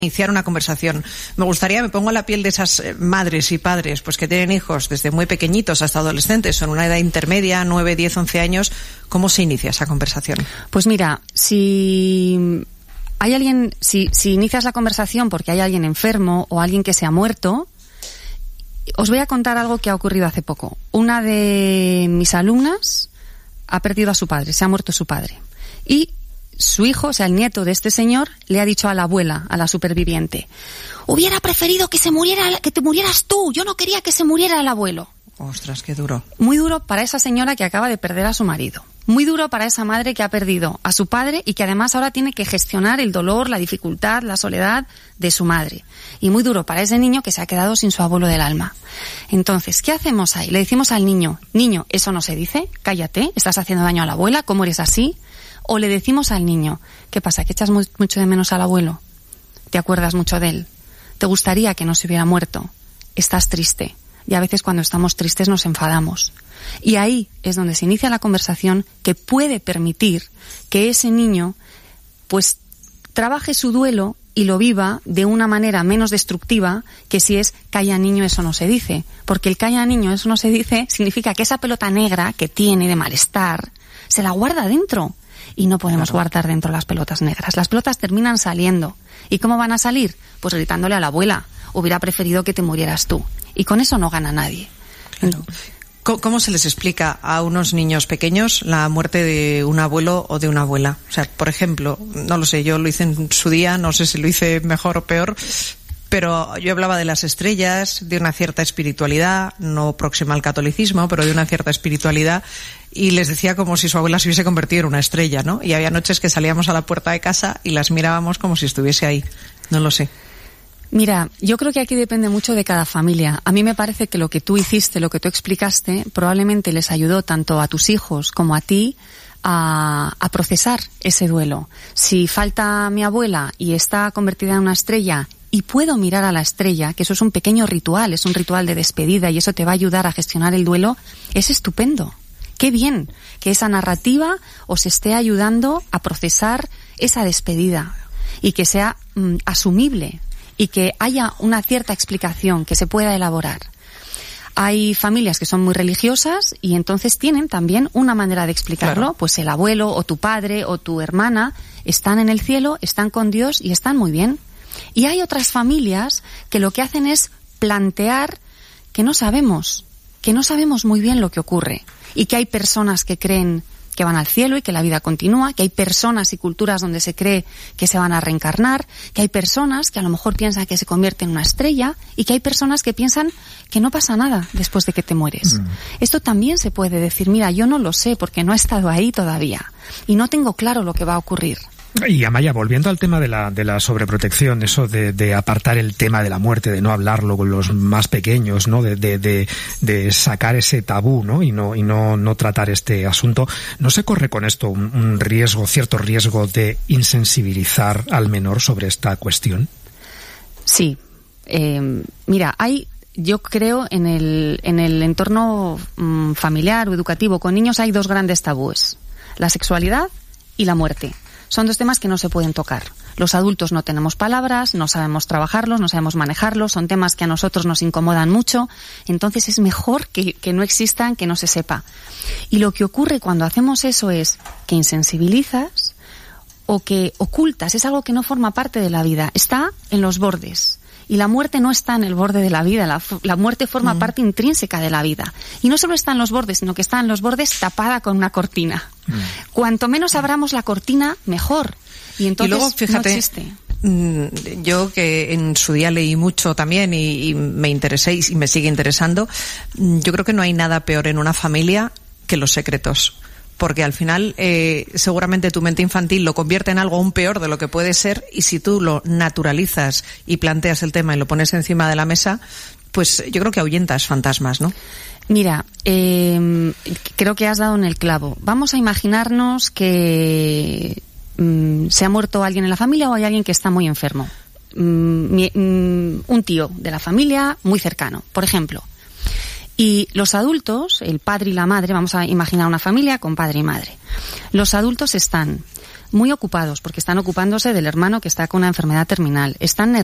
iniciar una conversación. Me pongo en la piel de esas madres y padres pues que tienen hijos desde muy pequeñitos hasta adolescentes, en una edad intermedia, 9, 10, 11 años. ¿Cómo se inicia esa conversación? Pues mira, si hay alguien, si inicias la conversación porque hay alguien enfermo o alguien que se ha muerto, os voy a contar algo que ha ocurrido hace poco. Una de mis alumnas ha perdido a su padre, se ha muerto su padre. Y su hijo, o sea, el nieto de este señor, le ha dicho a la abuela, a la superviviente: hubiera preferido que te murieras tú, yo no quería que se muriera el abuelo. Ostras, qué duro. Muy duro para esa señora que acaba de perder a su marido. Muy duro para esa madre que ha perdido a su padre y que además ahora tiene que gestionar el dolor, la dificultad, la soledad de su madre. Y muy duro para ese niño que se ha quedado sin su abuelo del alma. Entonces, ¿qué hacemos ahí? Le decimos al niño: niño, eso no se dice, cállate, estás haciendo daño a la abuela, ¿cómo eres así? O le decimos al niño: ¿qué pasa? ¿Que echas mucho de menos al abuelo? ¿Te acuerdas mucho de él? ¿Te gustaría que no se hubiera muerto? ¿Estás triste? Y a veces cuando estamos tristes nos enfadamos. Y ahí es donde se inicia la conversación que puede permitir que ese niño pues trabaje su duelo y lo viva de una manera menos destructiva que si es calla niño, eso no se dice. Porque el calla niño, eso no se dice significa que esa pelota negra que tiene de malestar se la guarda dentro. Y no podemos guardar dentro las pelotas negras. Las pelotas terminan saliendo. ¿Y cómo van a salir? Pues gritándole a la abuela: hubiera preferido que te murieras tú. Y con eso no gana nadie. Claro. ¿Cómo se les explica a unos niños pequeños la muerte de un abuelo o de una abuela? O sea, por ejemplo, no lo sé, yo lo hice en su día, no sé si lo hice mejor o peor, pero yo hablaba de las estrellas, de una cierta espiritualidad, no próxima al catolicismo, pero de una cierta espiritualidad, y les decía como si su abuela se hubiese convertido en una estrella, ¿no? Y había noches que salíamos a la puerta de casa y las mirábamos como si estuviese ahí. No lo sé. Mira, yo creo que aquí depende mucho de cada familia. A mí me parece que lo que tú hiciste, lo que tú explicaste, probablemente les ayudó tanto a tus hijos como a ti a procesar ese duelo. Si falta mi abuela y está convertida en una estrella y puedo mirar a la estrella, que eso es un pequeño ritual, es un ritual de despedida y eso te va a ayudar a gestionar el duelo, es estupendo. Qué bien que esa narrativa os esté ayudando a procesar esa despedida y que sea asumible y que haya una cierta explicación que se pueda elaborar. Hay familias que son muy religiosas y entonces tienen también una manera de explicarlo. Claro. Pues el abuelo o tu padre o tu hermana están en el cielo, están con Dios y están muy bien. Y hay otras familias que lo que hacen es plantear que no sabemos muy bien lo que ocurre y que hay personas que creen que van al cielo y que la vida continúa, que hay personas y culturas donde se cree que se van a reencarnar, que hay personas que a lo mejor piensan que se convierte en una estrella y que hay personas que piensan que no pasa nada después de que te mueres. Esto también se puede decir: mira, yo no lo sé porque no he estado ahí todavía y no tengo claro lo que va a ocurrir. Y Amaya, volviendo al tema de la sobreprotección, eso de apartar el tema de la muerte, de no hablarlo con los más pequeños, ¿no? De sacar ese tabú, ¿no? Y no tratar este asunto. ¿No se corre con esto un cierto riesgo de insensibilizar al menor sobre esta cuestión? Sí. Mira, yo creo en el entorno familiar o educativo con niños hay dos grandes tabúes: la sexualidad y la muerte. Son dos temas que no se pueden tocar. Los adultos no tenemos palabras, no sabemos trabajarlos, no sabemos manejarlos, son temas que a nosotros nos incomodan mucho, entonces es mejor que no existan, que no se sepa. Y lo que ocurre cuando hacemos eso es que insensibilizas o que ocultas, es algo que no forma parte de la vida, está en los bordes. Y la muerte no está en el borde de la vida, la muerte forma parte intrínseca de la vida. Y no solo está en los bordes, sino que está en los bordes tapada con una cortina. Cuanto menos abramos la cortina, mejor. Y entonces luego, fíjate, no existe. Yo que en su día leí mucho también y me interesé y me sigue interesando, yo creo que no hay nada peor en una familia que los secretos. Porque al final seguramente tu mente infantil lo convierte en algo aún peor de lo que puede ser, y si tú lo naturalizas y planteas el tema y lo pones encima de la mesa, pues yo creo que ahuyentas fantasmas, ¿no? Mira, creo que has dado en el clavo. Vamos a imaginarnos que se ha muerto alguien en la familia o hay alguien que está muy enfermo. Un tío de la familia muy cercano, por ejemplo. Y los adultos, el padre y la madre, vamos a imaginar una familia con padre y madre. Los adultos están muy ocupados porque están ocupándose del hermano que está con una enfermedad terminal, están